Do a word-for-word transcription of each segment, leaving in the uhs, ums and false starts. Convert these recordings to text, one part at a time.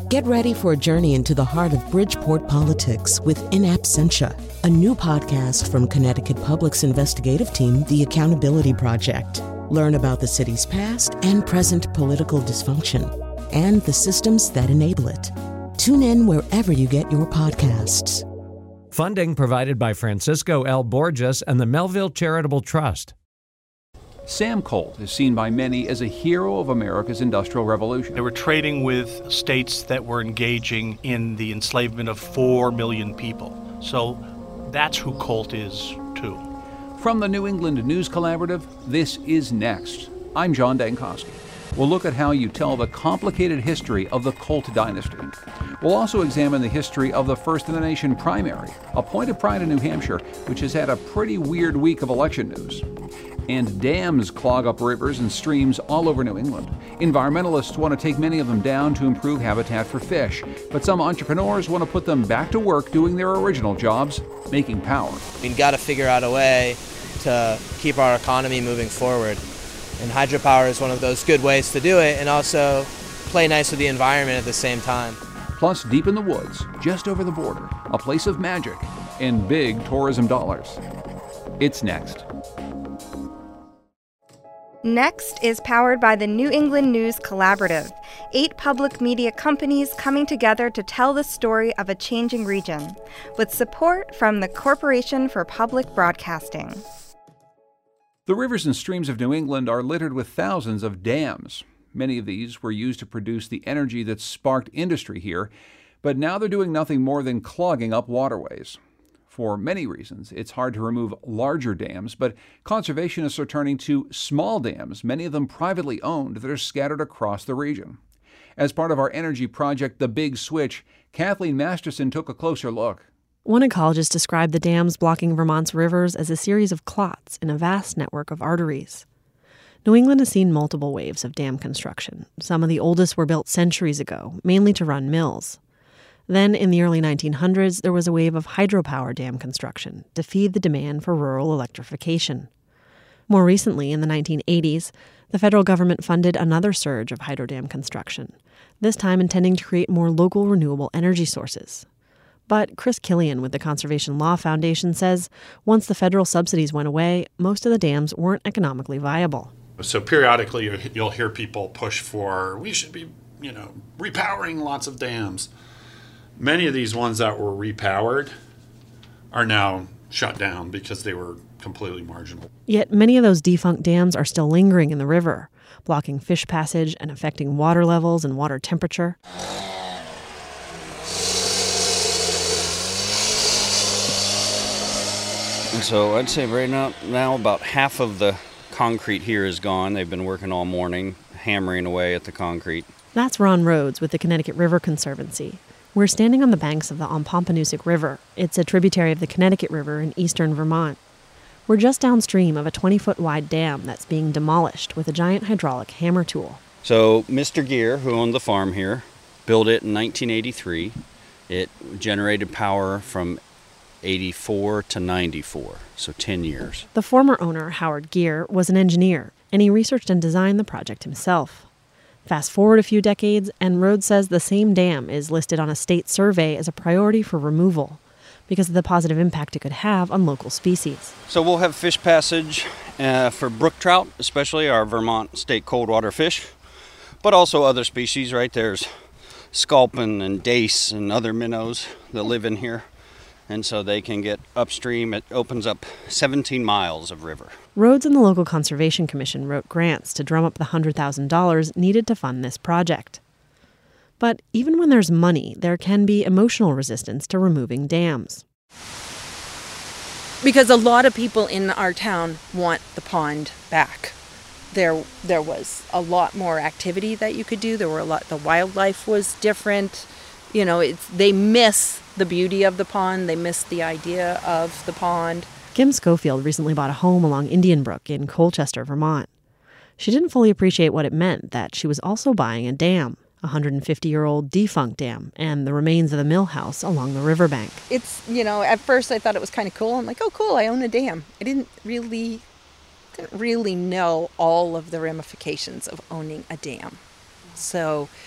Get ready for a journey into the heart of Bridgeport politics with In Absentia, a new podcast from Connecticut Public's investigative team, The Accountability Project. Learn about the city's past and present political dysfunction and the systems that enable it. Tune in wherever you get your podcasts. Funding provided by Francisco L. Borges and the Melville Charitable Trust. Sam Colt is seen by many as a hero of America's Industrial Revolution. They were trading with states that were engaging in the enslavement of four million people. So that's who Colt is, too. From the New England News Collaborative, this is Next. I'm John Dankosky. We'll look at how you tell the complicated history of the Colt dynasty. We'll also examine the history of the First in the Nation primary, a point of pride in New Hampshire, which has had a pretty weird week of election news. And dams clog up rivers and streams all over New England. Environmentalists want to take many of them down to improve habitat for fish, but some entrepreneurs want to put them back to work doing their original jobs, making power. We've got to figure out a way to keep our economy moving forward. And hydropower is one of those good ways to do it and also play nice with the environment at the same time. Plus, deep in the woods, just over the border, a place of magic and big tourism dollars. It's Next. Next is powered by the New England News Collaborative, eight public media companies coming together to tell the story of a changing region, with support from the Corporation for Public Broadcasting. The rivers and streams of New England are littered with thousands of dams. Many of these were used to produce the energy that sparked industry here, but now they're doing nothing more than clogging up waterways. For many reasons, it's hard to remove larger dams, but conservationists are turning to small dams, many of them privately owned, that are scattered across the region. As part of our energy project, The Big Switch, Kathleen Masterson took a closer look. One ecologist described the dams blocking Vermont's rivers as a series of clots in a vast network of arteries. New England has seen multiple waves of dam construction. Some of the oldest were built centuries ago, mainly to run mills. Then, in the early nineteen hundreds, there was a wave of hydropower dam construction to feed the demand for rural electrification. More recently, in the nineteen eighties, the federal government funded another surge of hydrodam construction, this time intending to create more local renewable energy sources. But Chris Killian with the Conservation Law Foundation says once the federal subsidies went away, most of the dams weren't economically viable. So periodically you'll hear people push for, we should be, you know, repowering lots of dams. Many of these ones that were repowered are now shut down because they were completely marginal. Yet many of those defunct dams are still lingering in the river, blocking fish passage and affecting water levels and water temperature. And so I'd say right now, now about half of the concrete here is gone. They've been working all morning, hammering away at the concrete. That's Ron Rhodes with the Connecticut River Conservancy. We're standing on the banks of the Ompompanoosuc River. It's a tributary of the Connecticut River in eastern Vermont. We're just downstream of a twenty-foot wide dam that's being demolished with a giant hydraulic hammer tool. So Mister Gear, who owned the farm here, built it in nineteen eighty-three. It generated power from eighty-four to ninety-four, so ten years. The former owner, Howard Gear, was an engineer, and he researched and designed the project himself. Fast forward a few decades, and Rhodes says the same dam is listed on a state survey as a priority for removal because of the positive impact it could have on local species. So we'll have fish passage uh, for brook trout, especially our Vermont state cold water fish, but also other species, right? There's sculpin and dace and other minnows that live in here. And so they can get upstream. It opens up seventeen miles of river. Rhodes and the local Conservation Commission wrote grants to drum up the one hundred thousand dollars needed to fund this project. But even when there's money, there can be emotional resistance to removing dams. Because a lot of people in our town want the pond back. There, there was a lot more activity that you could do. There were a lot. The wildlife was different. You know, it's they miss the beauty of the pond. They miss the idea of the pond. Kim Schofield recently bought a home along Indian Brook in Colchester, Vermont. She didn't fully appreciate what it meant that she was also buying a dam, a one hundred fifty-year-old defunct dam, and the remains of the mill house along the riverbank. It's, you know, at first I thought it was kind of cool. I'm like, oh, cool, I own a dam. I didn't really, didn't really know all of the ramifications of owning a dam. So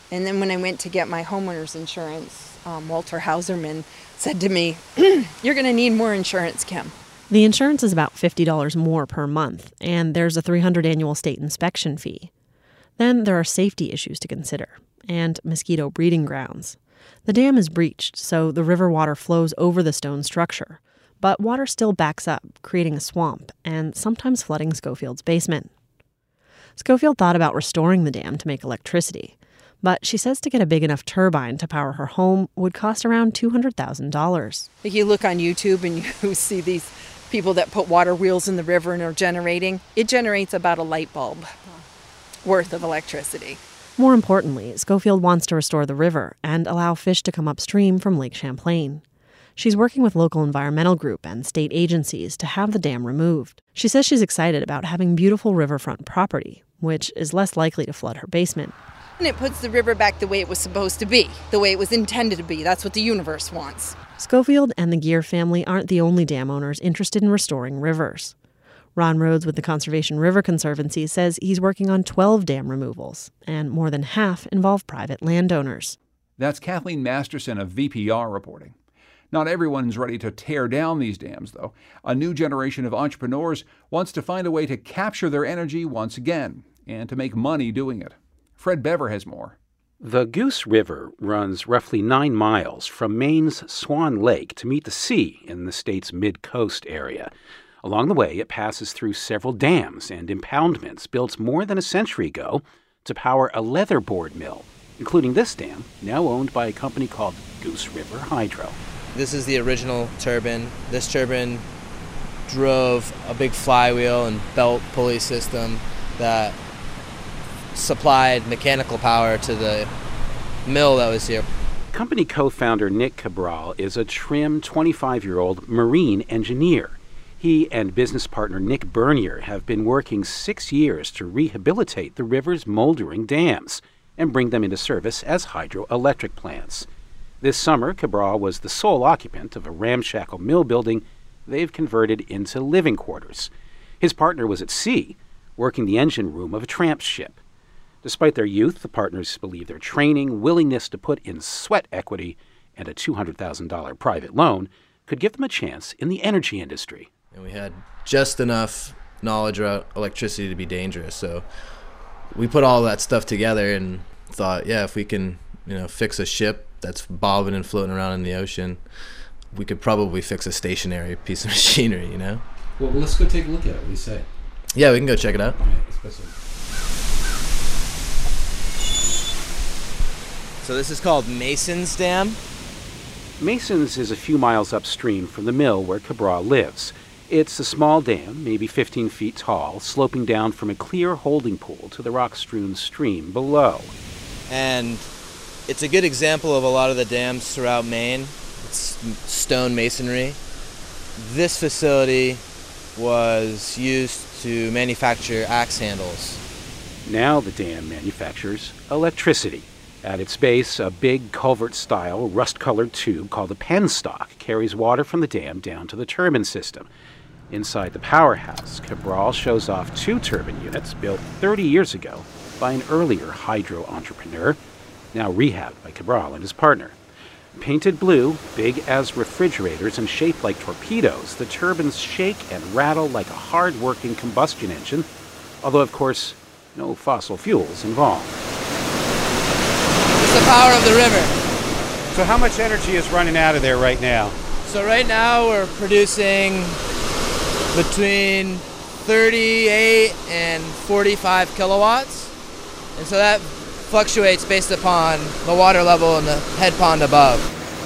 And then when I went to get my homeowner's insurance, um, Walter Hauserman said to me, "You're going to need more insurance, Kim." The insurance is about fifty dollars more per month, and there's a three hundred dollars annual state inspection fee. Then there are safety issues to consider, and mosquito breeding grounds. The dam is breached, so the river water flows over the stone structure. But water still backs up, creating a swamp, and sometimes flooding Schofield's basement. Schofield thought about restoring the dam to make electricity, but she says to get a big enough turbine to power her home would cost around two hundred thousand dollars. If you look on YouTube and you see these people that put water wheels in the river and are generating, it generates about a light bulb worth of electricity. More importantly, Schofield wants to restore the river and allow fish to come upstream from Lake Champlain. She's working with local environmental group and state agencies to have the dam removed. She says she's excited about having beautiful riverfront property, which is less likely to flood her basement. And it puts the river back the way it was supposed to be, the way it was intended to be. That's what the universe wants. Schofield and the Gear family aren't the only dam owners interested in restoring rivers. Ron Rhodes with the Conservation River Conservancy says he's working on twelve dam removals, and more than half involve private landowners. That's Kathleen Masterson of V P R reporting. Not everyone's ready to tear down these dams, though. A new generation of entrepreneurs wants to find a way to capture their energy once again, and to make money doing it. Fred Bever has more. The Goose River runs roughly nine miles from Maine's Swan Lake to meet the sea in the state's mid-coast area. Along the way, it passes through several dams and impoundments built more than a century ago to power a leatherboard mill, including this dam, now owned by a company called Goose River Hydro. This is the original turbine. This turbine drove a big flywheel and belt pulley system that supplied mechanical power to the mill that was here. Company co-founder Nick Cabral is a trim twenty-five-year-old marine engineer. He and business partner Nick Bernier have been working six years to rehabilitate the river's moldering dams and bring them into service as hydroelectric plants. This summer, Cabral was the sole occupant of a ramshackle mill building they've converted into living quarters. His partner was at sea, working the engine room of a tramp ship. Despite their youth, the partners believe their training, willingness to put in sweat equity, and a two hundred thousand dollars private loan could give them a chance in the energy industry. And we had just enough knowledge about electricity to be dangerous, so we put all that stuff together and thought, yeah, if we can, you know, fix a ship that's bobbing and floating around in the ocean, we could probably fix a stationary piece of machinery, you know? Well, let's go take a look at it. What do you say? Yeah, we can go check it out. All right, especially. So this is called Mason's Dam. Mason's is a few miles upstream from the mill where Cabral lives. It's a small dam, maybe fifteen feet tall, sloping down from a clear holding pool to the rock-strewn stream below. And it's a good example of a lot of the dams throughout Maine. It's stone masonry. This facility was used to manufacture axe handles. Now the dam manufactures electricity. At its base, a big culvert-style, rust-colored tube called a penstock carries water from the dam down to the turbine system. Inside the powerhouse, Cabral shows off two turbine units built thirty years ago by an earlier hydro entrepreneur, now rehabbed by Cabral and his partner. Painted blue, big as refrigerators and shaped like torpedoes, the turbines shake and rattle like a hard-working combustion engine, although, of course, no fossil fuels involved. It's the power of the river. So how much energy is running out of there right now? So right now we're producing between thirty-eight and forty-five kilowatts. And so that fluctuates based upon the water level in the head pond above.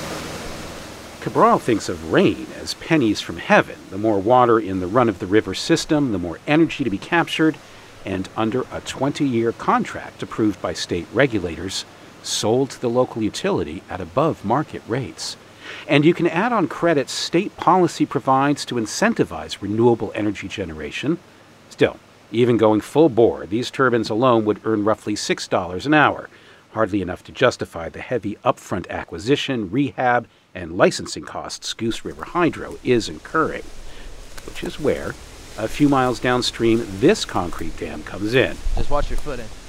Cabral thinks of rain as pennies from heaven. The more water in the run-of-the-river system, the more energy to be captured, and under a twenty-year contract approved by state regulators, sold to the local utility at above market rates. And you can add on credits state policy provides to incentivize renewable energy generation. Still, even going full bore, these turbines alone would earn roughly six dollars an hour, hardly enough to justify the heavy upfront acquisition, rehab, and licensing costs Goose River Hydro is incurring, which is where, a few miles downstream, this concrete dam comes in. Just watch your footing.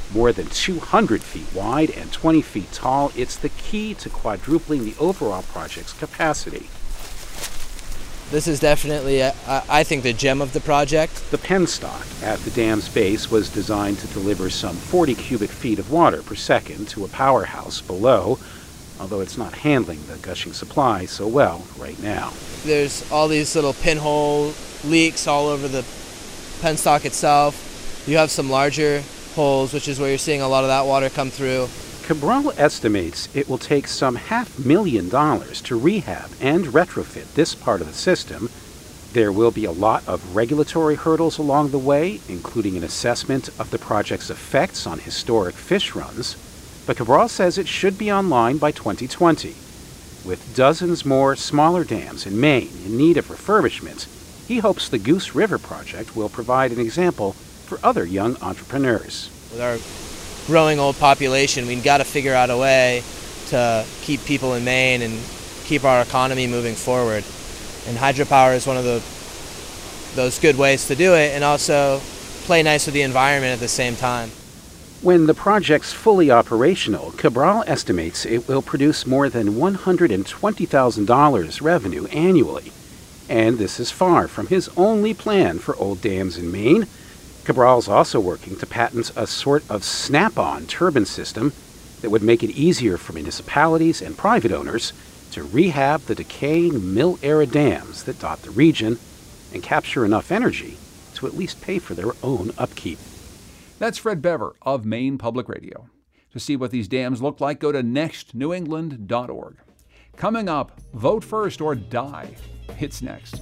More than two hundred feet wide and twenty feet tall, it's the key to quadrupling the overall project's capacity. This is definitely, a, I think, the gem of the project. The penstock at the dam's base was designed to deliver some forty cubic feet of water per second to a powerhouse below, although it's not handling the gushing supply so well right now. There's all these little pinhole leaks all over the penstock itself. You have some larger holes, which is where you're seeing a lot of that water come through. Cabral estimates it will take some half million dollars to rehab and retrofit this part of the system. There will be a lot of regulatory hurdles along the way, including an assessment of the project's effects on historic fish runs. But Cabral says it should be online by twenty twenty. With dozens more smaller dams in Maine in need of refurbishment, he hopes the Goose River project will provide an example for other young entrepreneurs. With our growing old population, we've got to figure out a way to keep people in Maine and keep our economy moving forward. And hydropower is one of the those good ways to do it, and also play nice with the environment at the same time. When the project's fully operational, Cabral estimates it will produce more than one hundred twenty thousand dollars revenue annually. And this is far from his only plan for old dams in Maine. Cabral's also working to patent a sort of snap-on turbine system that would make it easier for municipalities and private owners to rehab the decaying mill-era dams that dot the region and capture enough energy to at least pay for their own upkeep. That's Fred Bever of Maine Public Radio. To see what these dams look like, go to next new england dot org. Coming up, vote first or die. It's next.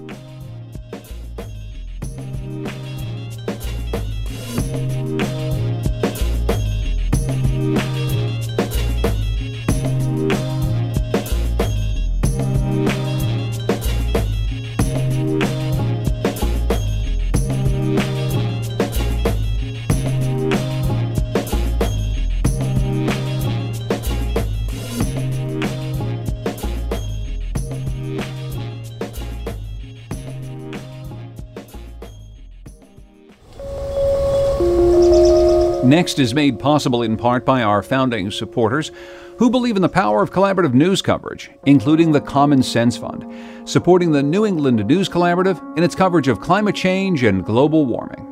Next is made possible in part by our founding supporters who believe in the power of collaborative news coverage, including the Common Sense Fund, supporting the New England News Collaborative in its coverage of climate change and global warming.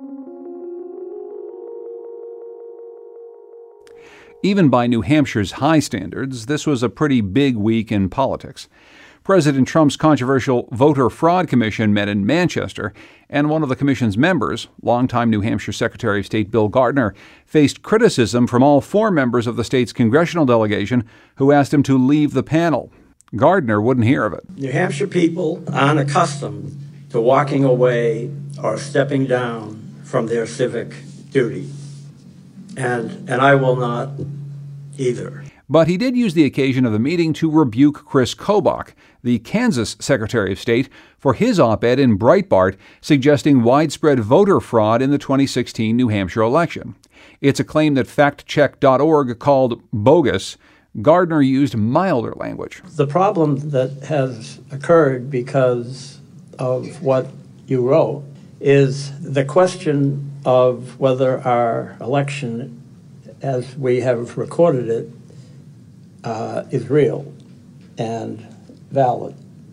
Even by New Hampshire's high standards, this was a pretty big week in politics. President Trump's controversial Voter Fraud Commission met in Manchester, and one of the commission's members, longtime New Hampshire Secretary of State Bill Gardner, faced criticism from all four members of the state's congressional delegation who asked him to leave the panel. Gardner wouldn't hear of it. New Hampshire people aren't accustomed to walking away or stepping down from their civic duty, and, and I will not either. But he did use the occasion of the meeting to rebuke Chris Kobach, the Kansas Secretary of State, for his op-ed in Breitbart suggesting widespread voter fraud in the twenty sixteen New Hampshire election. It's a claim that fact check dot org called bogus. Gardner used milder language. The problem that has occurred because of what you wrote is the question of whether our election, as we have recorded it, Uh, is real and valid.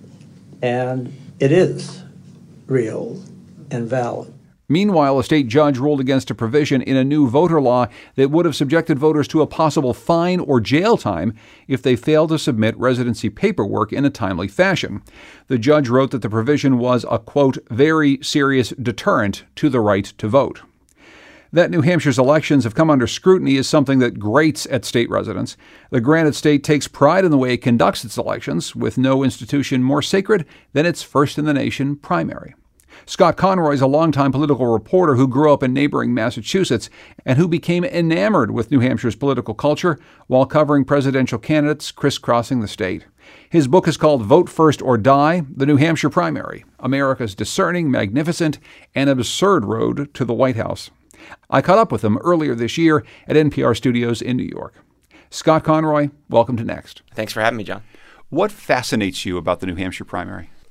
And it is real and valid. Meanwhile, a state judge ruled against a provision in a new voter law that would have subjected voters to a possible fine or jail time if they failed to submit residency paperwork in a timely fashion. The judge wrote that the provision was a, quote, very serious deterrent to the right to vote. That New Hampshire's elections have come under scrutiny is something that grates at state residents. The Granite State takes pride in the way it conducts its elections, with no institution more sacred than its first-in-the-nation primary. Scott Conroy is a longtime political reporter who grew up in neighboring Massachusetts and who became enamored with New Hampshire's political culture while covering presidential candidates crisscrossing the state. His book is called Vote First or Die, The New Hampshire Primary, America's Discerning, Magnificent, and Absurd Road to the White House. I caught up with him earlier this year at N P R Studios in New York. Scott Conroy, welcome to Next. Thanks for having me, John. What fascinates you about the New Hampshire primary?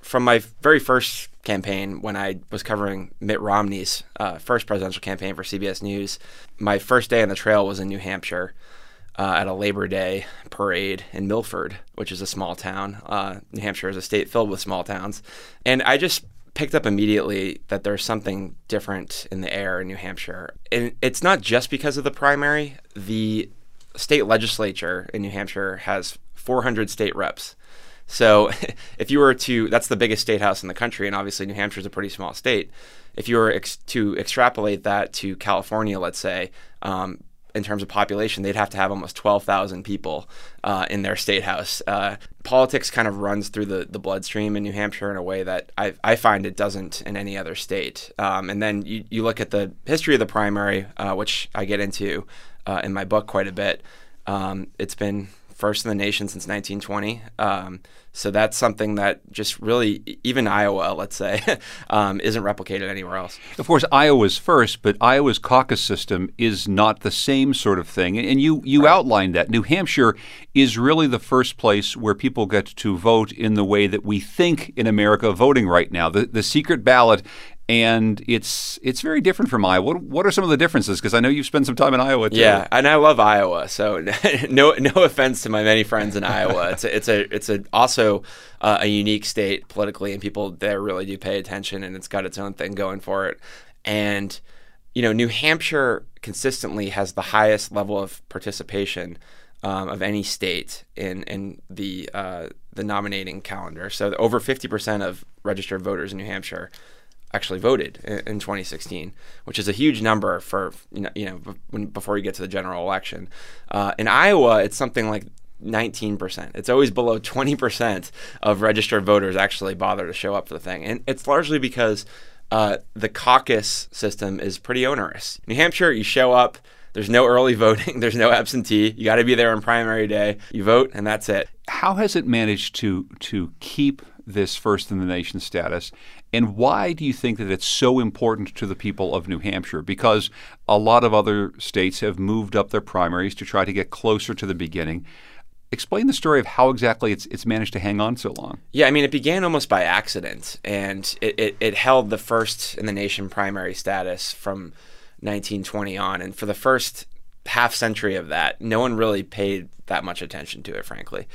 from my very first campaign, when I was covering Mitt Romney's uh, first presidential campaign for C B S News, my first day on the trail was in New Hampshire uh, at a Labor Day parade in Milford, which is a small town. Uh, New Hampshire is a state filled with small towns. And I just picked up immediately that there's something different in the air in New Hampshire. And it's not just because of the primary. The state legislature in New Hampshire has four hundred state reps. So if you were to, that's the biggest state house in the country, and obviously New Hampshire is a pretty small state. If you were ex- to extrapolate that to California, let's say, um, in terms of population, they'd have to have almost twelve thousand people uh, in their state house. Uh, politics kind of runs through the, the bloodstream in New Hampshire in a way that I, I find it doesn't in any other state. Um, and then you, you look at the history of the primary, uh, which I get into uh, in my book quite a bit. Um, it's been first in the nation since nineteen twenty. Um, so that's something that just really, even Iowa, let's say, um, isn't replicated anywhere else. Of course, Iowa's first, but Iowa's caucus system is not the same sort of thing. And you, you right. outlined that. New Hampshire is really the first place where people get to vote in the way that we think in America voting right now. The, the secret ballot. And it's it's very different from Iowa. What, what are some of the differences? Because I know you've spent some time in Iowa too. Yeah, and I love Iowa. So no no offense to my many friends in Iowa. It's a, it's a it's a also uh, a unique state politically, and people there really do pay attention, and it's got its own thing going for it. And you know, New Hampshire consistently has the highest level of participation um, of any state in in the uh, the nominating calendar. So over fifty percent of registered voters in New Hampshire actually voted in twenty sixteen, which is a huge number for, you know, you know when, before you get to the general election. Uh, in Iowa, it's something like nineteen percent. It's always below twenty percent of registered voters actually bother to show up for the thing. And it's largely because uh, the caucus system is pretty onerous. New Hampshire, you show up, there's no early voting, there's no absentee. You got to be there on primary day. You vote, and that's it. How has it managed to to keep this first in the nation status? And why do you think that it's so important to the people of New Hampshire? Because a lot of other states have moved up their primaries to try to get closer to the beginning. Explain the story of how exactly it's it's managed to hang on so long. Yeah, I mean, it began almost by accident, and it, it, it held the first in the nation primary status from nineteen twenty on. And for the first half century of that, no one really paid that much attention to it, frankly.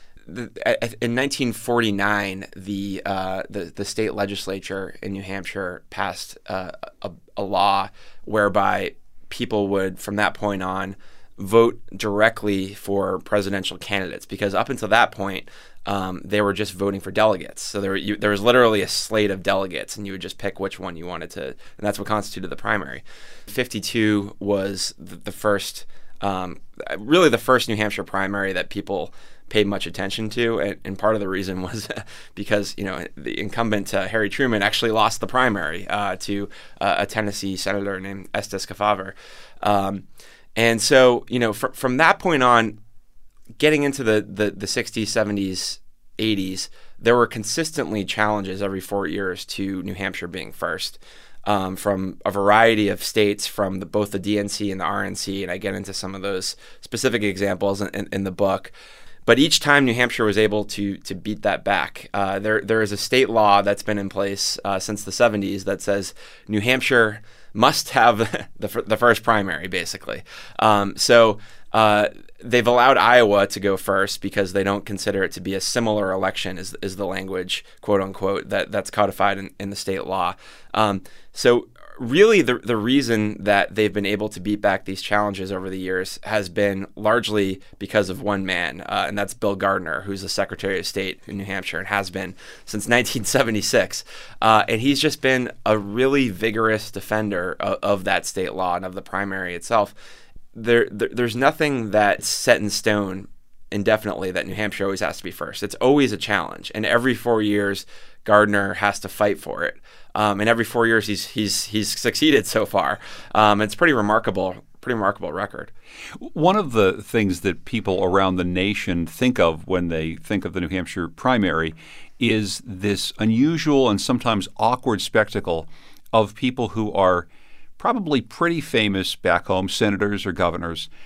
In nineteen forty-nine, the, uh, the the state legislature in New Hampshire passed uh, a, a law whereby people would, from that point on, vote directly for presidential candidates, because up until that point, um, they were just voting for delegates. So there, were, you, there was literally a slate of delegates, and you would just pick which one you wanted to, and that's what constituted the primary. fifty-two was the, the first, um, really the first New Hampshire primary that people paid much attention to, and, and part of the reason was because, you know, the incumbent uh, Harry Truman actually lost the primary uh, to uh, a Tennessee senator named Estes Kefauver. Um, and so, you know, fr- from that point on, getting into the, the, the sixties, seventies, eighties, there were consistently challenges every four years to New Hampshire being first. Um, from a variety of states, from the, both the D N C and the R N C, and I get into some of those specific examples in, in, in the book. But each time New Hampshire was able to to beat that back. Uh, there there is a state law that's been in place uh, since the seventies that says New Hampshire must have the the first primary, basically. Um, so uh, they've allowed Iowa to go first because they don't consider it to be a similar election, is is the language, quote unquote, that that's codified in, in the state law. Um, so. Really, the the reason that they've been able to beat back these challenges over the years has been largely because of one man, uh, and that's Bill Gardner, who's the Secretary of State in New Hampshire and has been since nineteen seventy-six. Uh, and he's just been a really vigorous defender of, of that state law and of the primary itself. There, there, there's nothing that's set in stone indefinitely that New Hampshire always has to be first. It's always a challenge, and every four years, Gardner has to fight for it. Um, and every four years, he's he's he's succeeded so far. Um, it's pretty remarkable, pretty remarkable record. One of the things that people around the nation think of when they think of the New Hampshire primary is this unusual and sometimes awkward spectacle of people who are probably pretty famous back home, senators or governors,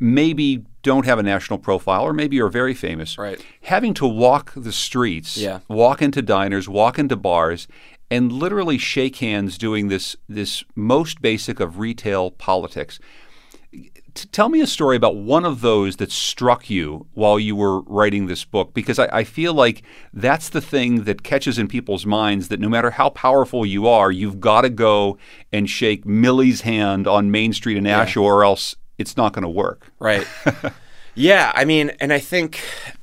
maybe don't have a national profile, or maybe are very famous, right. having to walk the streets, yeah. walk into diners, walk into bars, and literally shake hands doing this this most basic of retail politics. T- tell me a story about one of those that struck you while you were writing this book, because I, I feel like that's the thing that catches in people's minds, that no matter how powerful you are, you've got to go and shake Millie's hand on Main Street in Nashua, yeah. or else it's not going to work. Right. Yeah, I mean, and I think,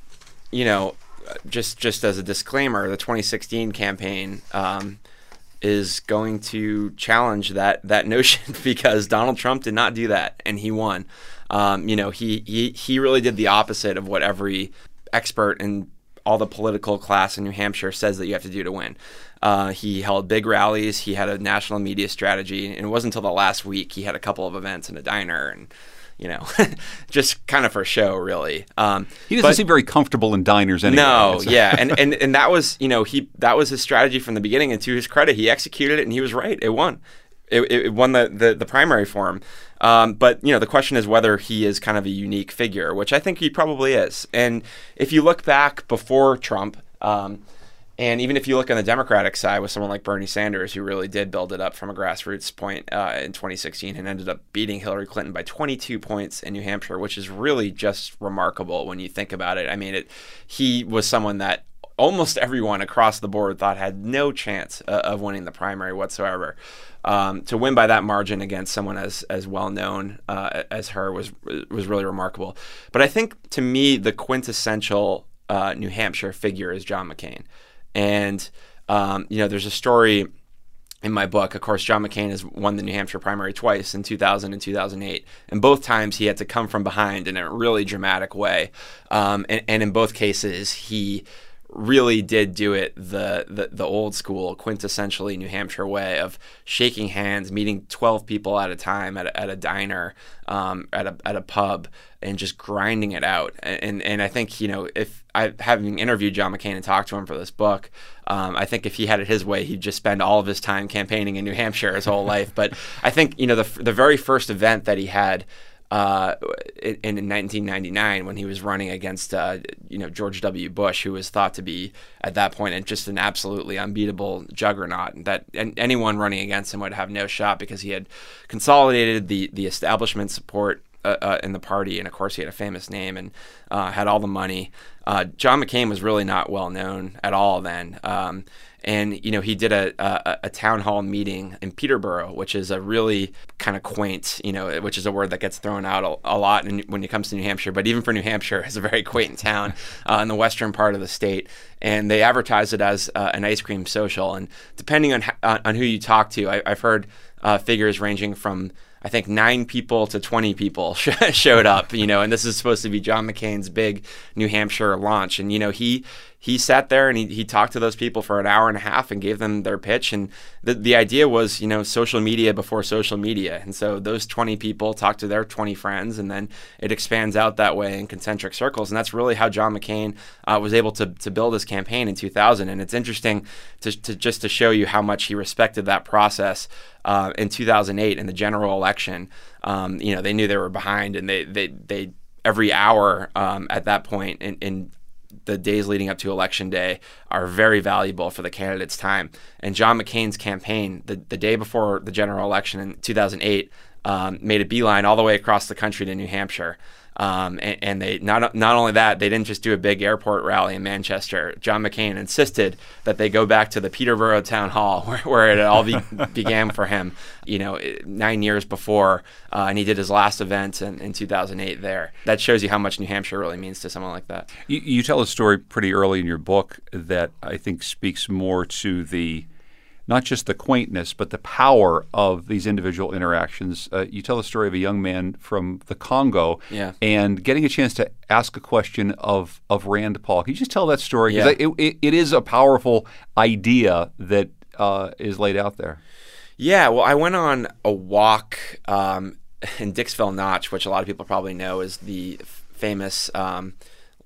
you know, just just as a disclaimer, the twenty sixteen campaign um, is going to challenge that that notion, because Donald Trump did not do that, and he won. Um, you know, he, he he really did the opposite of what every expert in all the political class in New Hampshire says that you have to do to win. Uh, he held big rallies. He had a national media strategy, and it wasn't until the last week he had a couple of events in a diner, and you know, just kind of for show, really. Um, he doesn't but, seem very comfortable in diners anyway. No, yeah, and, and and that was, you know, he that was his strategy from the beginning, and to his credit, he executed it, and he was right. It won. It, it won the, the, the primary for him. Um, but, you know, the question is whether he is kind of a unique figure, which I think he probably is. And if you look back before Trump, um, and even if you look on the Democratic side with someone like Bernie Sanders, who really did build it up from a grassroots point uh, in twenty sixteen and ended up beating Hillary Clinton by twenty-two points in New Hampshire, which is really just remarkable when you think about it. I mean, it, he was someone that almost everyone across the board thought had no chance uh, of winning the primary whatsoever. Um, to win by that margin against someone as as well known uh, as her was was really remarkable. But I think, to me, the quintessential uh, New Hampshire figure is John McCain. And, um, you know, there's a story in my book. Of course, John McCain has won the New Hampshire primary twice, in two thousand and two thousand eight. And both times he had to come from behind in a really dramatic way. Um, and, and in both cases, he really did do it the, the the old school, quintessentially New Hampshire way of shaking hands, meeting twelve people at a time at a, at a diner, um, at a at a pub, and just grinding it out. And and I think, you know, if I having interviewed John McCain and talked to him for this book, um, I think if he had it his way, he'd just spend all of his time campaigning in New Hampshire his whole life. But I think, you know, the the very first event that he had Uh, in, in nineteen ninety-nine, when he was running against uh, you know George W. Bush, who was thought to be at that point just an absolutely unbeatable juggernaut, that and anyone running against him would have no shot, because he had consolidated the the establishment support uh, uh, in the party, and of course he had a famous name and uh, had all the money. Uh, John McCain was really not well known at all then. Um, And, you know, he did a, a a town hall meeting in Peterborough, which is a really kind of quaint, you know, which is a word that gets thrown out a, a lot in, when it comes to New Hampshire. But even for New Hampshire, it's a very quaint town uh, in the western part of the state. And they advertise it as uh, an ice cream social. And depending on on, on who you talk to, I, I've heard uh, figures ranging from, I think, nine people to twenty people sh- showed up, you know, and this is supposed to be John McCain's big New Hampshire launch. And, you know, he he sat there and he, he talked to those people for an hour and a half and gave them their pitch. And the the idea was, you know, social media before social media. And so those twenty people talked to their twenty friends, and then it expands out that way in concentric circles. And that's really how John McCain uh, was able to to build his campaign in two thousand. And it's interesting to, to just to show you how much he respected that process. Uh, in two thousand eight, in the general election, um, you know, they knew they were behind, and they they they every hour um, at that point in, in the days leading up to election day are very valuable for the candidate's time. And John McCain's campaign, the the day before the general election in two thousand eight, um, made a beeline all the way across the country to New Hampshire. Um, and, and they not not only that, they didn't just do a big airport rally in Manchester. John McCain insisted that they go back to the Peterborough Town Hall, where, where it all be, began for him, you know, nine years before, uh, and he did his last event in, in two thousand eight there. That shows you how much New Hampshire really means to someone like that. You, you tell a story pretty early in your book that I think speaks more to the not just the quaintness, but the power of these individual interactions. Uh, you tell the story of a young man from the Congo yeah. and getting a chance to ask a question of, of Rand Paul. Can you just tell that story? Yeah. It, it, it is a powerful idea that uh, is laid out there. Yeah, well, I went on a walk um, in Dixville Notch, which a lot of people probably know is the f- famous um,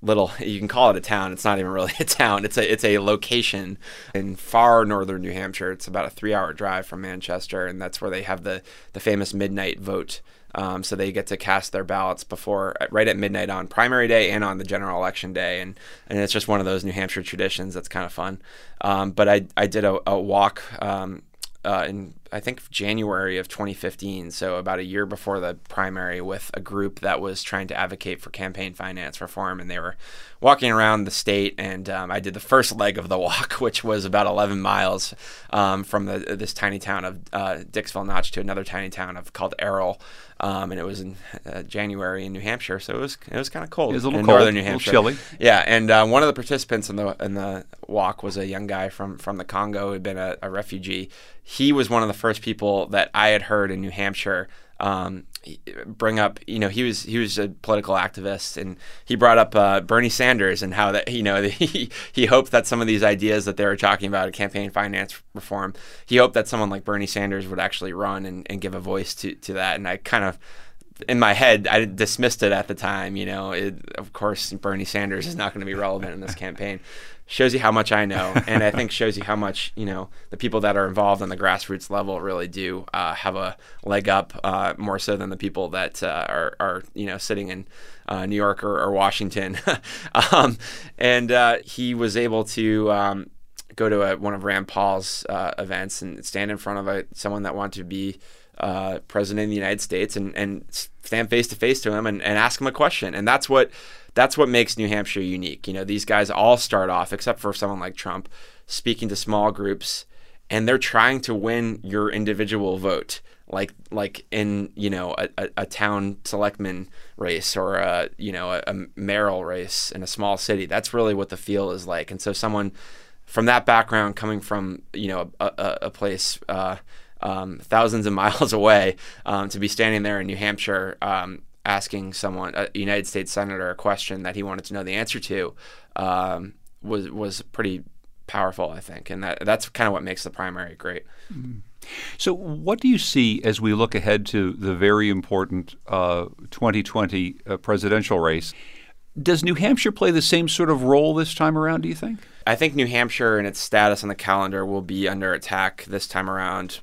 little, you can call it a town. It's not even really a town. It's a it's a location in far northern New Hampshire. It's about a three-hour drive from Manchester, and that's where they have the, the famous midnight vote. Um, so they get to cast their ballots before, right at midnight on primary day and on the general election day, and, and it's just one of those New Hampshire traditions that's kind of fun. Um, but I I did a, a walk um, uh, in I think January of twenty fifteen, so about a year before the primary, with a group that was trying to advocate for campaign finance reform, and they were walking around the state, and um, I did the first leg of the walk, which was about eleven miles um, from the, this tiny town of uh, Dixville Notch to another tiny town of called Errol, um, and it was in uh, January in New Hampshire, so it was it was kind of cold. It was a little in cold, northern New Hampshire, a little chilly. Yeah, and uh, one of the participants in the in the walk was a young guy from from the Congo who had been a, a refugee. He was one of the first people that I had heard in New Hampshire um, bring up, you know, he was he was a political activist, and he brought up uh, Bernie Sanders and how that, you know, he, he hoped that some of these ideas that they were talking about, campaign finance reform, he hoped that someone like Bernie Sanders would actually run and, and give a voice to, to that. And I kind of, in my head, I dismissed it at the time, you know, it, of course, Bernie Sanders is not going to be relevant in this campaign. Shows you how much I know, and I think shows you how much, you know, the people that are involved on the grassroots level really do uh, have a leg up, uh, more so than the people that uh, are, are, you know, sitting in uh, New York or, or Washington. um, and uh, he was able to um, go to a, one of Rand Paul's uh, events and stand in front of a, someone that wanted to be uh, president of the United States and, and stand face to face to him and, and ask him a question. And that's what That's what makes New Hampshire unique. You know, these guys all start off, except for someone like Trump, speaking to small groups, and they're trying to win your individual vote, like like in, you know, a, a, a town selectman race or a, you know, a, a mayoral race in a small city. That's really what the feel is like. And so someone from that background, coming from, you know, a, a, a place uh, um, thousands of miles away, um, to be standing there in New Hampshire, um, asking someone, a United States senator, a question that he wanted to know the answer to, um, was was pretty powerful, I think, and that that's kind of what makes the primary great. Mm-hmm. So, what do you see as we look ahead to the very important uh, twenty twenty uh, presidential race? Does New Hampshire play the same sort of role this time around, do you think? I think New Hampshire and its status on the calendar will be under attack this time around,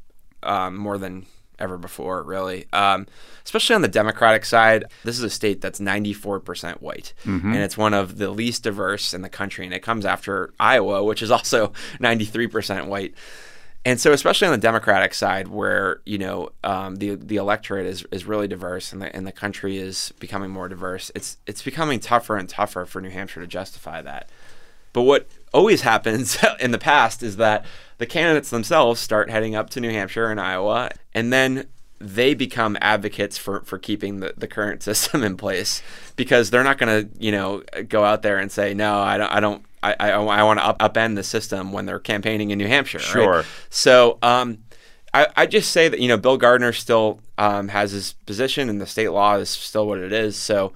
um, more than ever before, really. Um, especially on the Democratic side, this is a state that's ninety-four percent white, mm-hmm. and it's one of the least diverse in the country, and it comes after Iowa, which is also ninety-three percent white. And so especially on the Democratic side, where, you know, um, the the electorate is, is really diverse, and the, and the country is becoming more diverse, it's it's becoming tougher and tougher for New Hampshire to justify that. But what always happens in the past is that the candidates themselves start heading up to New Hampshire and Iowa, and then they become advocates for, for keeping the, the current system in place, because they're not going to, you know, go out there and say, no, I don't, I don't, I, I, I want to up, upend the system when they're campaigning in New Hampshire. Sure. Right? So um, I, I just say that, you know, Bill Gardner still um, has his position, and the state law is still what it is. So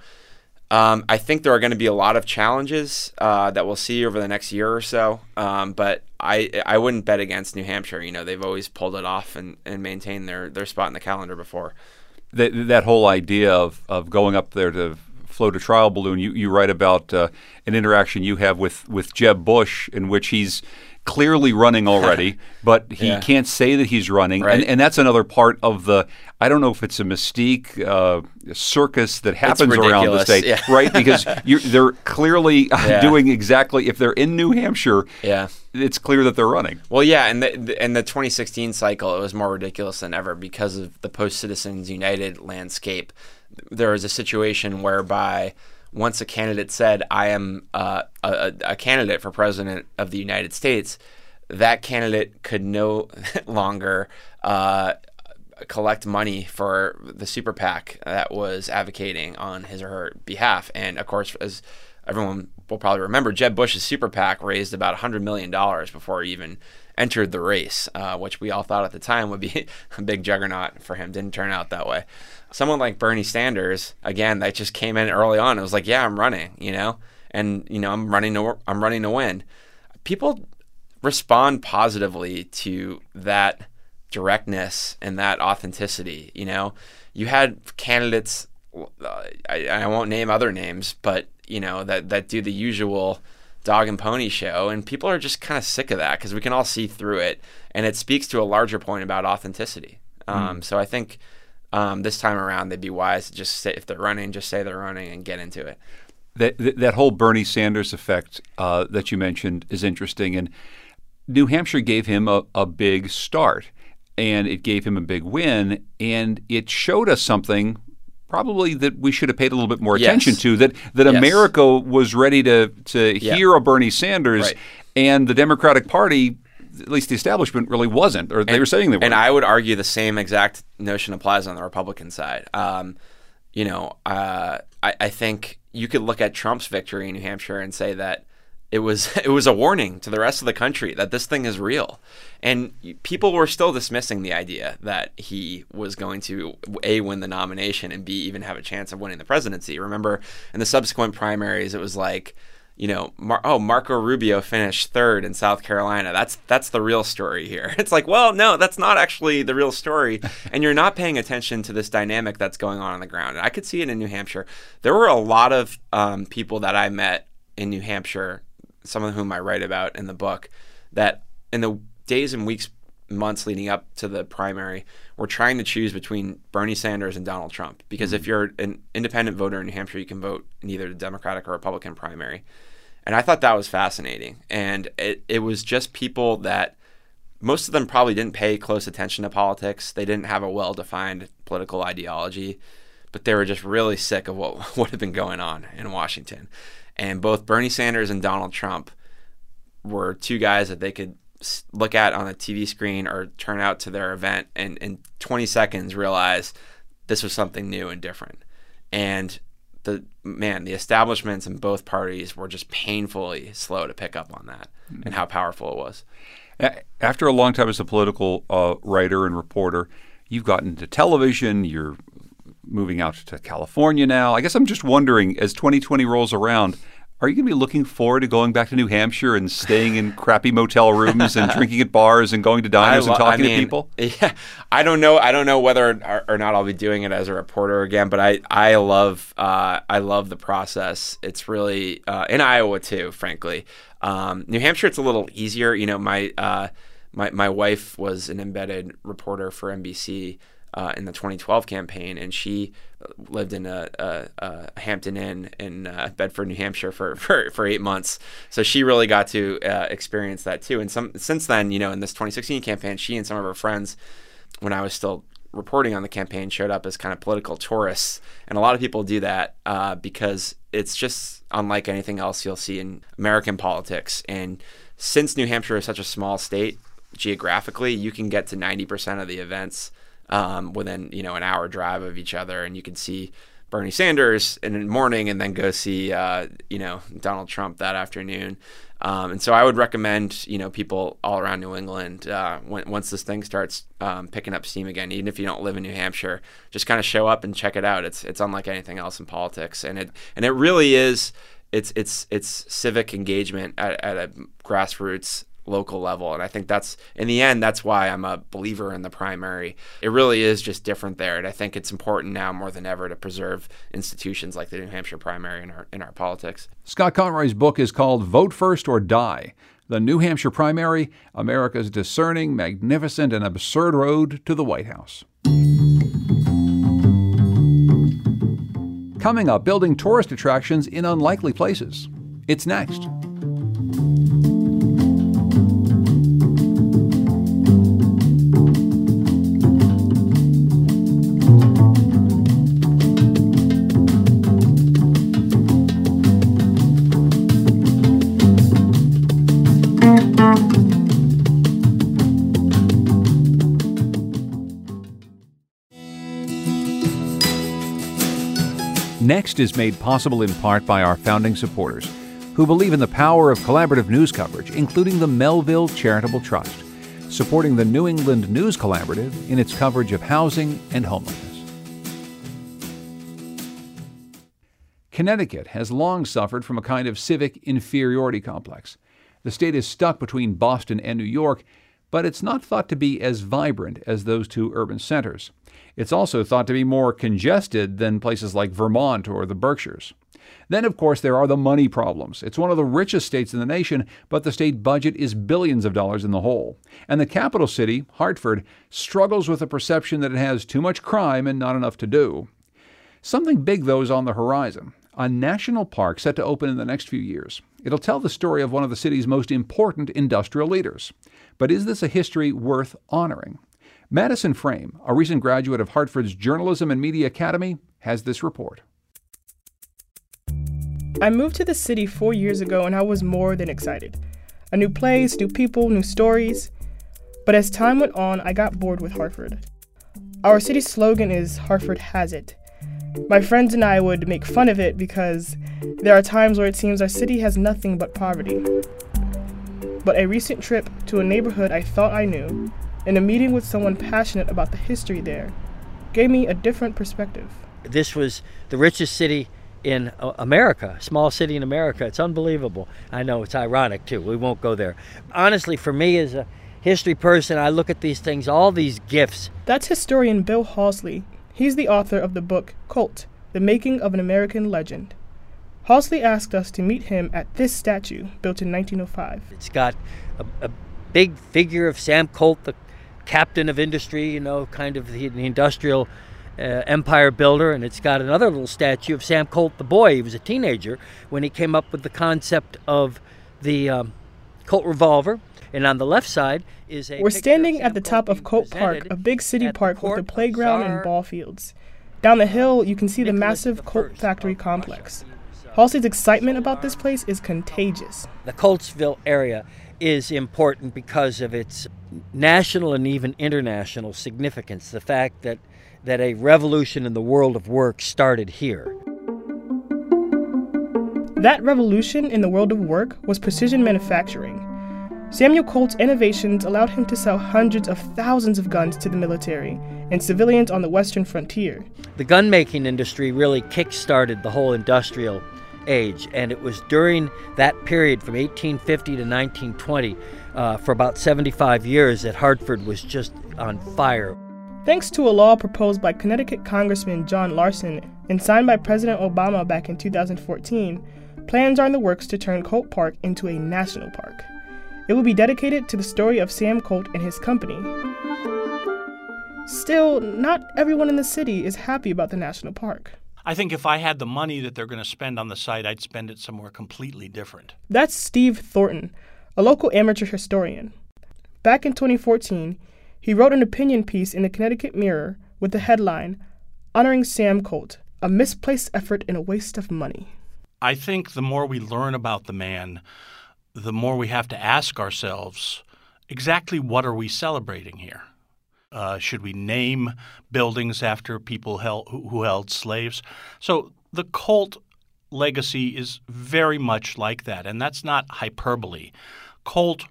Um, I think there are going to be a lot of challenges uh, that we'll see over the next year or so, um, but I I wouldn't bet against New Hampshire. You know, they've always pulled it off and, and maintained their, their spot in the calendar before. That, that whole idea of, of going up there to float a trial balloon, you, you write about uh, an interaction you have with, with Jeb Bush, in which he's clearly running already, but he Yeah. can't say that he's running. Right. And, and that's another part of the, I don't know if it's a mystique, uh, circus that happens around the state, yeah. right? Because you're, they're clearly Yeah. doing exactly, if they're in New Hampshire, Yeah. it's clear that they're running. Well, yeah, and the, the in the twenty sixteen cycle, it was more ridiculous than ever because of the post-Citizens United landscape. There was a situation whereby once a candidate said, I am uh, a, a candidate for president of the United States, that candidate could no longer uh, collect money for the super PAC that was advocating on his or her behalf. And of course, as everyone will probably remember, Jeb Bush's super PAC raised about one hundred million dollars before he even entered the race, uh, which we all thought at the time would be a big juggernaut for him. Didn't turn out that way. Someone like Bernie Sanders, again, that just came in early on. It was like, yeah, I'm running, you know, and you know, I'm running to I'm running to win. People respond positively to that directness and that authenticity. You know, you had candidates I, I won't name other names, but you know that that do the usual dog and pony show, and people are just kind of sick of that because we can all see through it, and it speaks to a larger point about authenticity. Um, mm. So I think um, this time around they'd be wise to just say, if they're running, just say they're running and get into it. That that whole Bernie Sanders effect uh, that you mentioned is interesting, and New Hampshire gave him a, a big start, and it gave him a big win, and it showed us something probably that we should have paid a little bit more yes. attention to, that that yes. America was ready to, to yeah. hear a Bernie Sanders, right. and the Democratic Party, at least the establishment, really wasn't, or they and, were saying they weren't. And I would argue the same exact notion applies on the Republican side. Um, you know, uh, I, I think you could look at Trump's victory in New Hampshire and say that it was it was a warning to the rest of the country that this thing is real. And people were still dismissing the idea that he was going to, A, win the nomination, and B, even have a chance of winning the presidency. Remember, in the subsequent primaries, it was like, you know, Mar- oh, Marco Rubio finished third in South Carolina. That's that's the real story here. It's like, well, no, that's not actually the real story. And you're not paying attention to this dynamic that's going on on the ground. And I could see it in New Hampshire. There were a lot of um, people that I met in New Hampshire, some of whom I write about in the book, that in the days and weeks, months leading up to the primary, were trying to choose between Bernie Sanders and Donald Trump. Because mm-hmm. if you're an independent voter in New Hampshire, you can vote in either the Democratic or Republican primary. And I thought that was fascinating. And it, it was just people that, most of them probably didn't pay close attention to politics. They didn't have a well-defined political ideology, but they were just really sick of what, what had been going on in Washington. And both Bernie Sanders and Donald Trump were two guys that they could look at on a T V screen or turn out to their event and in twenty seconds realize this was something new and different. And the man, the establishments in both parties were just painfully slow to pick up on that mm-hmm. and how powerful it was. After a long time as a political uh, writer and reporter, you've gotten into television, you're moving out to California now. I guess I'm just wondering, as twenty twenty rolls around, are you going to be looking forward to going back to New Hampshire and staying in crappy motel rooms and drinking at bars and going to diners lo- and talking I mean, to people? Yeah, I don't know. I don't know whether or, or not I'll be doing it as a reporter again. But I, I love, uh, I love the process. It's really uh, in Iowa too, frankly. Um, New Hampshire, it's a little easier. You know, my, uh, my, my wife was an embedded reporter for N B C. Uh, in the twenty twelve campaign, and she lived in a, a, a Hampton Inn in uh, Bedford, New Hampshire for, for, for eight months. So she really got to uh, experience that too. And some since then, you know, in this twenty sixteen campaign, she and some of her friends, when I was still reporting on the campaign, showed up as kind of political tourists. And a lot of people do that uh, because it's just unlike anything else you'll see in American politics. And since New Hampshire is such a small state, geographically, you can get to ninety percent of the events Um, within, you know, an hour drive of each other, and you can see Bernie Sanders in the morning and then go see, uh, you know, Donald Trump that afternoon. Um, and so I would recommend, you know, people all around New England, uh, when, once this thing starts um, picking up steam again, even if you don't live in New Hampshire, just kind of show up and check it out. It's it's unlike anything else in politics, and it and it really is. It's it's it's civic engagement at, at a grassroots local level. And I think that's, in the end, that's why I'm a believer in the primary. It really is just different there. And I think it's important now more than ever to preserve institutions like the New Hampshire primary in our, in our politics. Scott Conroy's book is called Vote First or Die: The New Hampshire Primary, America's Discerning, Magnificent, and Absurd Road to the White House. Coming up, building tourist attractions in unlikely places. It's next. Next is made possible in part by our founding supporters, who believe in the power of collaborative news coverage, including the Melville Charitable Trust, supporting the New England News Collaborative in its coverage of housing and homelessness. Connecticut has long suffered from a kind of civic inferiority complex. The state is stuck between Boston and New York, but it's not thought to be as vibrant as those two urban centers. It's also thought to be more congested than places like Vermont or the Berkshires. Then, of course, there are the money problems. It's one of the richest states in the nation, but the state budget is billions of dollars in the hole. And the capital city, Hartford, struggles with the perception that it has too much crime and not enough to do. Something big, though, is on the horizon. A national park set to open in the next few years. It'll tell the story of one of the city's most important industrial leaders. But is this a history worth honoring? Madison Frame, a recent graduate of Hartford's Journalism and Media Academy, has this report. I moved to the city four years ago and I was more than excited. A new place, new people, new stories. But as time went on, I got bored with Hartford. Our city's slogan is Hartford Has It. My friends and I would make fun of it because there are times where it seems our city has nothing but poverty. But a recent trip to a neighborhood I thought I knew, and a meeting with someone passionate about the history there, gave me a different perspective. This was the richest city in America, small city in America. It's unbelievable. I know it's ironic too. We won't go there. Honestly, for me as a history person, I look at these things, all these gifts. That's historian Bill Hawsley. He's the author of the book Colt, The Making of an American Legend. Hawsley asked us to meet him at this statue, built in nineteen oh five. It's got a, a big figure of Sam Colt, the captain of industry, you know, kind of the, the industrial Uh, empire builder, and it's got another little statue of Sam Colt the boy. He was a teenager when he came up with the concept of the um, Colt revolver. And on the left side is a We're standing at the top of Colt Park, a big city park with a playground and ball fields. Down the hill, you can see the massive Colt factory complex. Halsey's excitement about this place is contagious. The Coltsville area is important because of its national and even international significance. The fact that that a revolution in the world of work started here. That revolution in the world of work was precision manufacturing. Samuel Colt's innovations allowed him to sell hundreds of thousands of guns to the military and civilians on the western frontier. The gun-making industry really kick-started the whole industrial age, and it was during that period from eighteen fifty to nineteen twenty, uh, for about seventy-five years, that Hartford was just on fire. Thanks to a law proposed by Connecticut Congressman John Larson and signed by President Obama back in two thousand fourteen, plans are in the works to turn Colt Park into a national park. It will be dedicated to the story of Sam Colt and his company. Still, not everyone in the city is happy about the national park. I think if I had the money that they're going to spend on the site, I'd spend it somewhere completely different. That's Steve Thornton, a local amateur historian. Back in twenty fourteen, he wrote an opinion piece in the Connecticut Mirror with the headline, Honoring Sam Colt, a misplaced effort and a waste of money. I think the more we learn about the man, the more we have to ask ourselves, exactly what are we celebrating here? Uh, should we name buildings after people held, who held slaves? So the Colt legacy is very much like that, and that's not hyperbole. Colt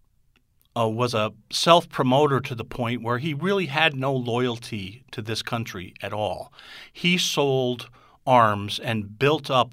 Uh, was a self-promoter to the point where he really had no loyalty to this country at all. He sold arms and built up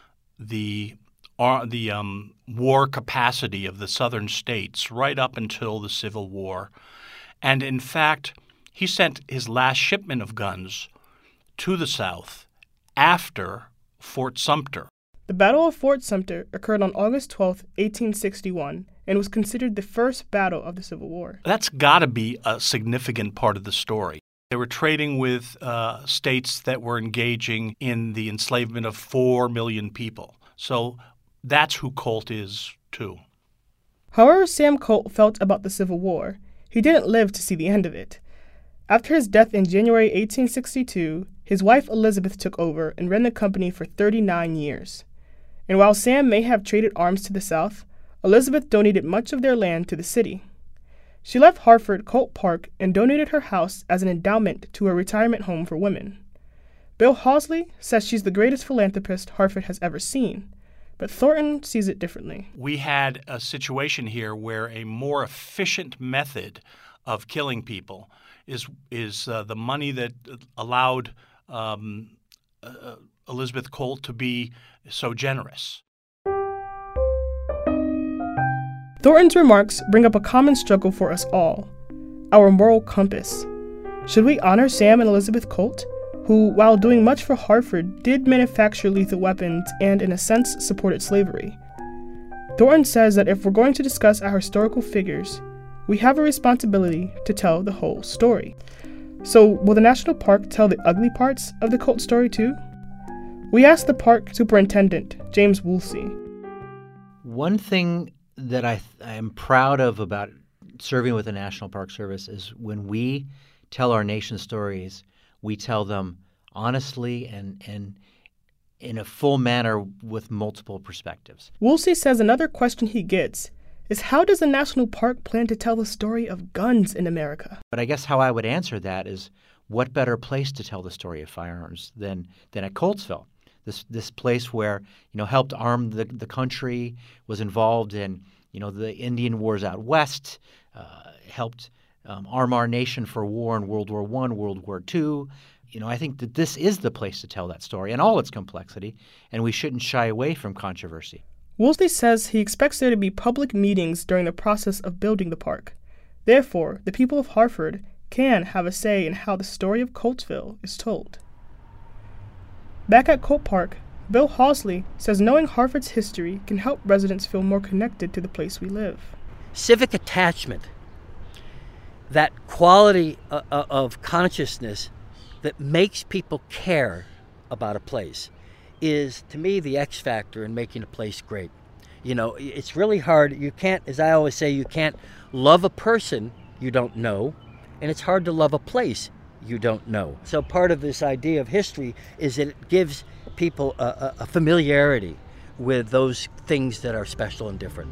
the uh, the um, war capacity of the southern states right up until the Civil War. And in fact, he sent his last shipment of guns to the South after Fort Sumter. The Battle of Fort Sumter occurred on August twelfth, eighteen sixty-one, and was considered the first battle of the Civil War. That's got to be a significant part of the story. They were trading with uh, states that were engaging in the enslavement of four million people. So that's who Colt is, too. However Sam Colt felt about the Civil War, he didn't live to see the end of it. After his death in January eighteen sixty-two, his wife Elizabeth took over and ran the company for thirty-nine years. And while Sam may have traded arms to the South, Elizabeth donated much of their land to the city. She left Hartford Colt Park and donated her house as an endowment to a retirement home for women. Bill Hawsley says she's the greatest philanthropist Hartford has ever seen, but Thornton sees it differently. We had a situation here where a more efficient method of killing people is is uh, the money that allowed um, uh, Elizabeth Colt to be so generous. Thornton's remarks bring up a common struggle for us all, our moral compass. Should we honor Sam and Elizabeth Colt, who, while doing much for Hartford, did manufacture lethal weapons and, in a sense, supported slavery? Thornton says that if we're going to discuss our historical figures, we have a responsibility to tell the whole story. So, will the national park tell the ugly parts of the Colt story too? We asked the park superintendent, James Woolsey. One thing that I, I am proud of about serving with the National Park Service is when we tell our nation's stories, we tell them honestly and, and in a full manner with multiple perspectives. Woolsey says another question he gets is how does the national park plan to tell the story of guns in America? But I guess how I would answer that is what better place to tell the story of firearms than, than at Coltsville? This this place where, you know, helped arm the, the country, was involved in, you know, the Indian Wars out west, uh, helped um, arm our nation for war in World War One, World War Two. You know, I think that this is the place to tell that story in all its complexity, and we shouldn't shy away from controversy. Woolsey says he expects there to be public meetings during the process of building the park. Therefore, the people of Hartford can have a say in how the story of Coltsville is told. Back at Colt Park, Bill Hawsley says knowing Hartford's history can help residents feel more connected to the place we live. Civic attachment, that quality uh, of consciousness that makes people care about a place, is, to me, the X factor in making a place great. You know, it's really hard. You can't, as I always say, you can't love a person you don't know, and it's hard to love a place you don't know. So part of this idea of history is that it gives people a, a, a familiarity with those things that are special and different.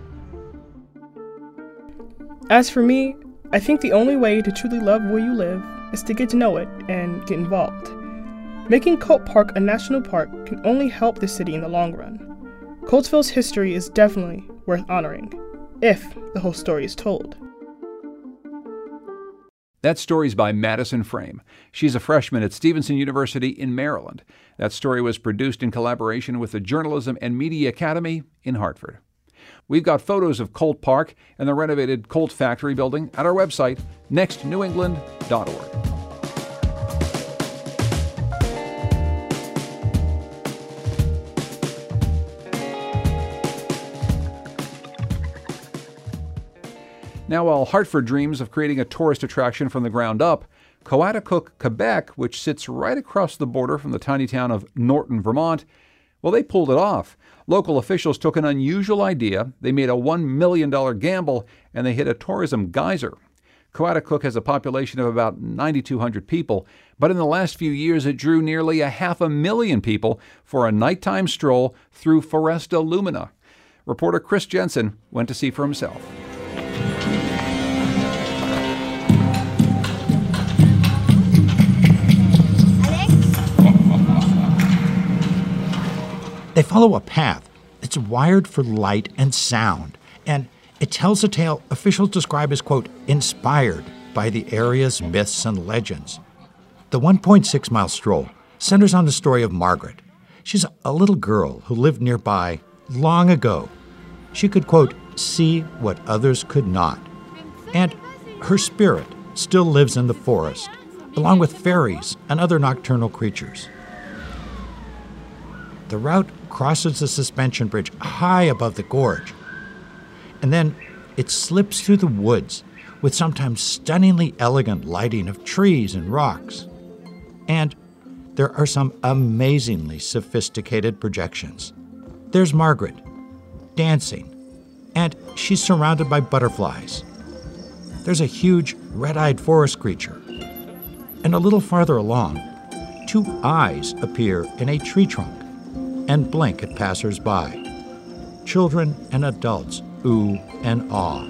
As for me, I think the only way to truly love where you live is to get to know it and get involved. Making Colt Park a national park can only help the city in the long run. Coltsville's history is definitely worth honoring, if the whole story is told. That story's by Madison Frame. She's a freshman at Stevenson University in Maryland. That story was produced in collaboration with the Journalism and Media Academy in Hartford. We've got photos of Colt Park and the renovated Colt Factory building at our website, next new england dot org. Now, while Hartford dreams of creating a tourist attraction from the ground up, Coaticook, Quebec, which sits right across the border from the tiny town of Norton, Vermont, well, they pulled it off. Local officials took an unusual idea, they made a one million dollars gamble, and they hit a tourism geyser. Coaticook has a population of about nine thousand two hundred people, but in the last few years it drew nearly a half a million people for a nighttime stroll through Foresta Lumina. Reporter Chris Jensen went to see for himself. They follow a path that's wired for light and sound, and it tells a tale officials describe as, quote, inspired by the area's myths and legends. The one point six mile stroll centers on the story of Margaret. She's a little girl who lived nearby long ago. She could, quote, see what others could not. And her spirit still lives in the forest, along with fairies and other nocturnal creatures. The route crosses the suspension bridge high above the gorge, and then it slips through the woods with sometimes stunningly elegant lighting of trees and rocks. And there are some amazingly sophisticated projections. There's Margaret, dancing, and she's surrounded by butterflies. There's a huge red-eyed forest creature. And a little farther along, two eyes appear in a tree trunk and blink at passers-by. Children and adults ooh and ah.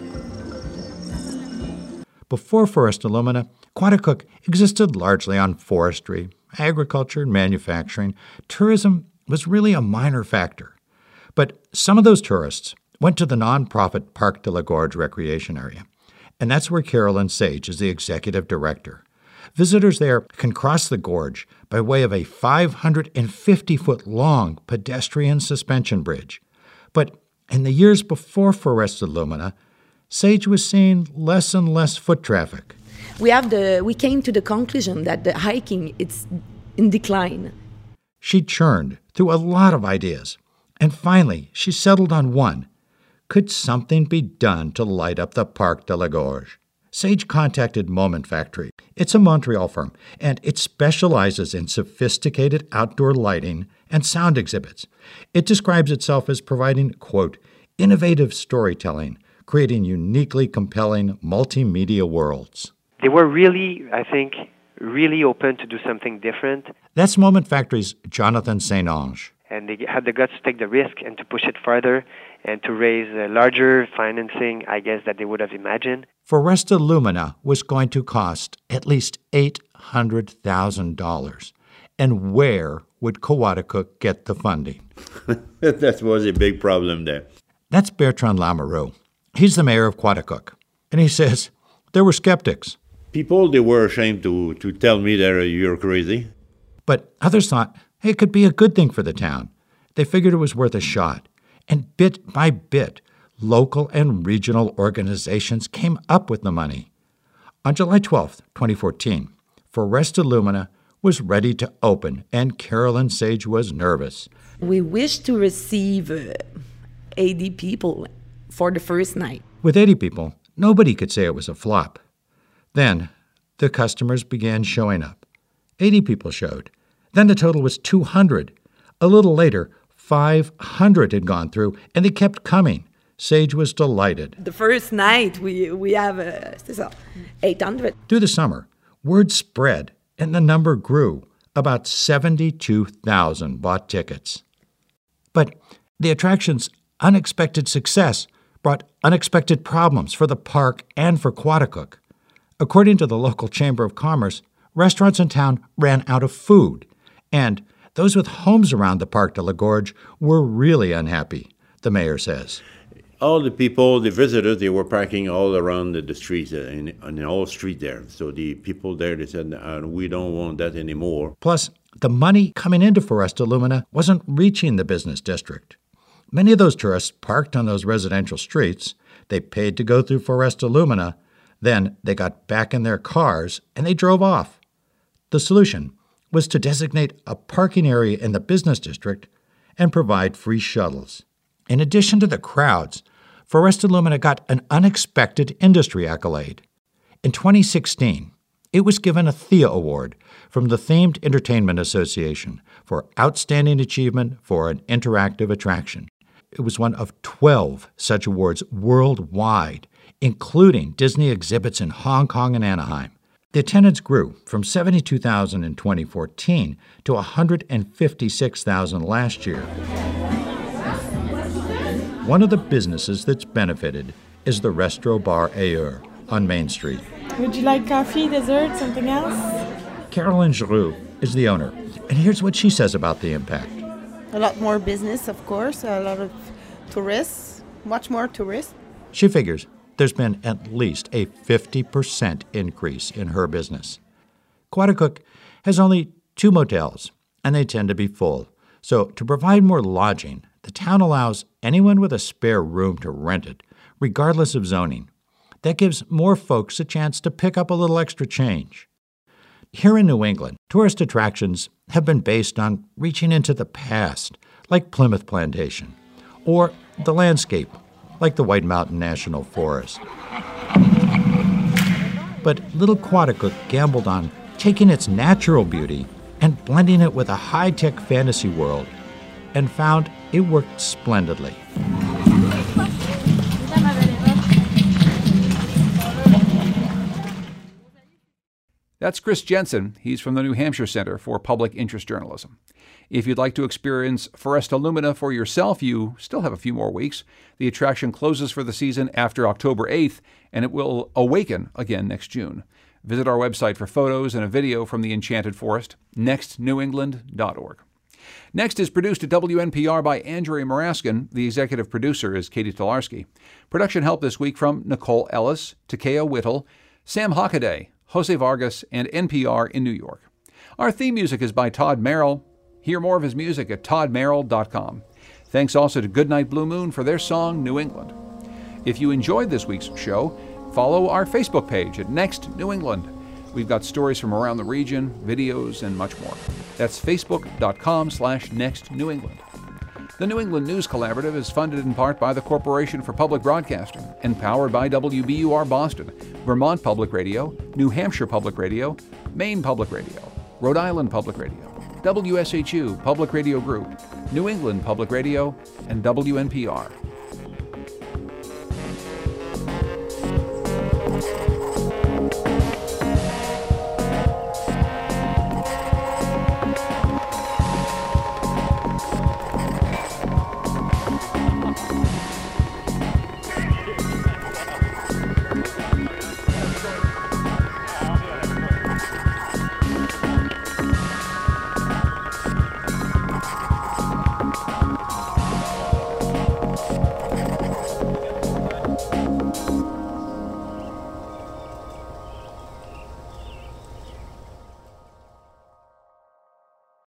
Before Foresta Lumina, Coaticook existed largely on forestry, agriculture, and manufacturing. Tourism was really a minor factor. But some of those tourists went to the nonprofit Parc de la Gorge recreation area, and that's where Carolyn Sage is the executive director. Visitors there can cross the gorge by way of a five hundred fifty foot long pedestrian suspension bridge. But in the years before Foresta Lumina, Sage was seeing less and less foot traffic. We have the we came to the conclusion that the hiking it's in decline. She churned through a lot of ideas, and finally she settled on one. Could something be done to light up the Parc de la Gorge? Sage contacted Moment Factory. It's a Montreal firm, and it specializes in sophisticated outdoor lighting and sound exhibits. It describes itself as providing, quote, innovative storytelling, creating uniquely compelling multimedia worlds. They were really, I think, really open to do something different. That's Moment Factory's Jonathan Saint Ange. And they had the guts to take the risk and to push it further and to raise a larger financing, I guess, that they would have imagined. Foresta Lumina was going to cost at least eight hundred thousand dollars. And where would Coaticook get the funding? That was a big problem there. That's Bertrand Lamoureux. He's the mayor of Coaticook. And he says there were skeptics. People, they were ashamed to, to tell me that uh, you're crazy. But others thought, hey, it could be a good thing for the town. They figured it was worth a shot. And bit by bit, local and regional organizations came up with the money. On July twelfth, twenty fourteen, Foresta Lumina was ready to open, and Carolyn Sage was nervous. We wish to receive uh, eighty people for the first night. With eighty people, nobody could say it was a flop. Then the customers began showing up. eighty people showed. Then the total was two hundred. A little later, five hundred had gone through, and they kept coming. Sage was delighted. The first night, we, we have uh, eight hundred. Through the summer, word spread, and the number grew. About seventy-two thousand bought tickets. But the attraction's unexpected success brought unexpected problems for the park and for Coaticook. According to the local Chamber of Commerce, restaurants in town ran out of food, and those with homes around the Parc de la Gorge were really unhappy, the mayor says. All the people, the visitors, they were parking all around the, the streets, uh, in, in the whole street there. So the people there, they said, uh, we don't want that anymore. Plus, the money coming into Foresta Lumina wasn't reaching the business district. Many of those tourists parked on those residential streets. They paid to go through Foresta Lumina. Then they got back in their cars and they drove off. The solution was to designate a parking area in the business district and provide free shuttles. In addition to the crowds, Foresta Lumina got an unexpected industry accolade. In twenty sixteen, it was given a Thea Award from the Themed Entertainment Association for outstanding achievement for an interactive attraction. It was one of twelve such awards worldwide, including Disney exhibits in Hong Kong and Anaheim. The attendance grew from seventy-two thousand in twenty fourteen to one hundred fifty-six thousand last year. One of the businesses that's benefited is the Resto Bar Ailleurs on Main Street. Would you like coffee, dessert, something else? Carolyn Giroux is the owner, and here's what she says about the impact. A lot more business, of course, a lot of tourists, much more tourists. She figures there's been at least a fifty percent increase in her business. Coaticook has only two motels, and they tend to be full. So to provide more lodging, the town allows anyone with a spare room to rent it, regardless of zoning. That gives more folks a chance to pick up a little extra change. Here in New England, tourist attractions have been based on reaching into the past, like Plymouth Plantation, or the landscape, like the White Mountain National Forest. But little Coaticook gambled on taking its natural beauty and blending it with a high-tech fantasy world, and found it worked splendidly. That's Chris Jensen. He's from the New Hampshire Center for Public Interest Journalism. If you'd like to experience Foresta Lumina for yourself, you still have a few more weeks. The attraction closes for the season after October eighth, and it will awaken again next June. Visit our website for photos and a video from the Enchanted Forest, next new england dot org. Next is produced at W N P R by Andrea Maraskin. The executive producer is Katie Tolarski. Production help this week from Nicole Ellis, Takeo Whittle, Sam Hockaday, Jose Vargas, and N P R in New York. Our theme music is by Todd Merrill. Hear more of his music at todd merrill dot com. Thanks also to Goodnight Blue Moon for their song, New England. If you enjoyed this week's show, follow our Facebook page at Next New England. We've got stories from around the region, videos, and much more. That's facebook.com slash Next New England. The New England News Collaborative is funded in part by the Corporation for Public Broadcasting and powered by W B U R Boston, Vermont Public Radio, New Hampshire Public Radio, Maine Public Radio, Rhode Island Public Radio, W S H U Public Radio Group, New England Public Radio, and W N P R.